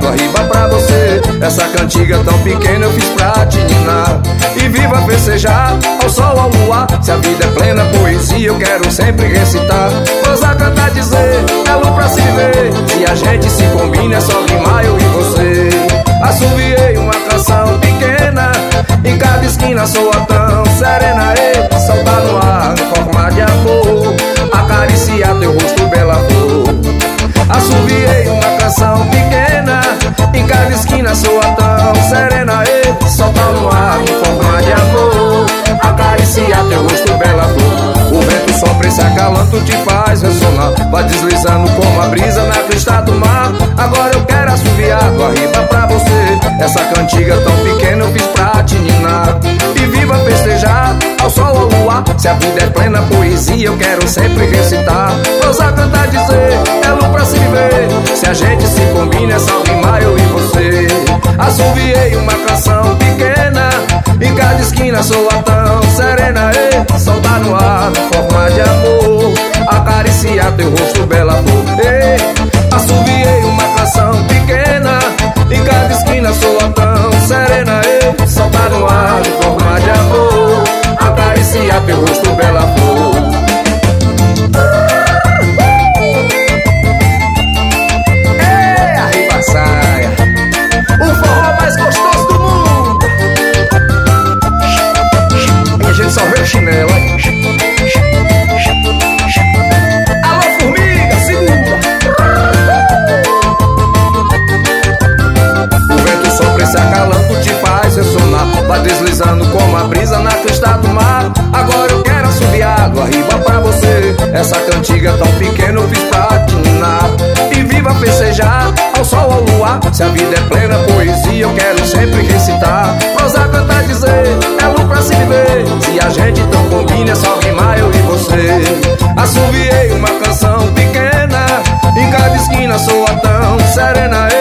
água riba pra você. Essa cantiga tão pequena eu fiz pra te ninar. E viva festejar, ao sol, ao luar. Se a vida é plena poesia, eu quero sempre recitar. Prosa cantar, dizer, belo pra se ver. Se a gente se combina, é só rimar eu e você. Assoviei uma canção pequena, em cada esquina soa tão serena. E soltar no ar, em forma de amor, acariciar teu rosto, bela flor. Assoviei uma canção pequena, em cada esquina soa tão serena. E soltar no ar, em forma de amor, acariciar teu rosto, bela flor. O vento sopra esse acalanto te faz ressonar, vai deslizando como a brisa na crista do mar. Agora eu quero assoviar tua riba pra você. Essa cantiga tão pequena eu fiz pra te ninar. E viva festejar, ao sol, ao luar. Se a vida é plena poesia, eu quero sempre recitar. Prosa cantar, dizer, belo pra se ver. Se a gente se combina, é só rimar eu e você. Assoviei uma canção pequena, em cada esquina soa tão serena. E soltar no ar, em forma de amor, acariciar teu rosto, bela flor. E assoviei uma canção pequena, em cada esquina soa tão serena. E soltar no ar, em forma de amor, acariciar teu rosto, bela flor. É a riba saia, o forró mais gostoso do mundo. E a gente só vê o chinelo, hein? Alô, formiga, segura. O vento sopra esse acalanto te faz ressonar, vai deslizando como a brisa na crista do mar. Agora eu quero assoviar tua riba pra você. Essa cantiga tão pequena eu fiz pra te ninar. E viva festejar, ao sol, ao luar. Se a vida é plena poesia, eu quero sempre recitar. Prosa cantar, dizer, belo pra se viver. Se a gente tão combina, é só rimar eu e você. Assoviei uma canção pequena, em cada esquina soa tão serena.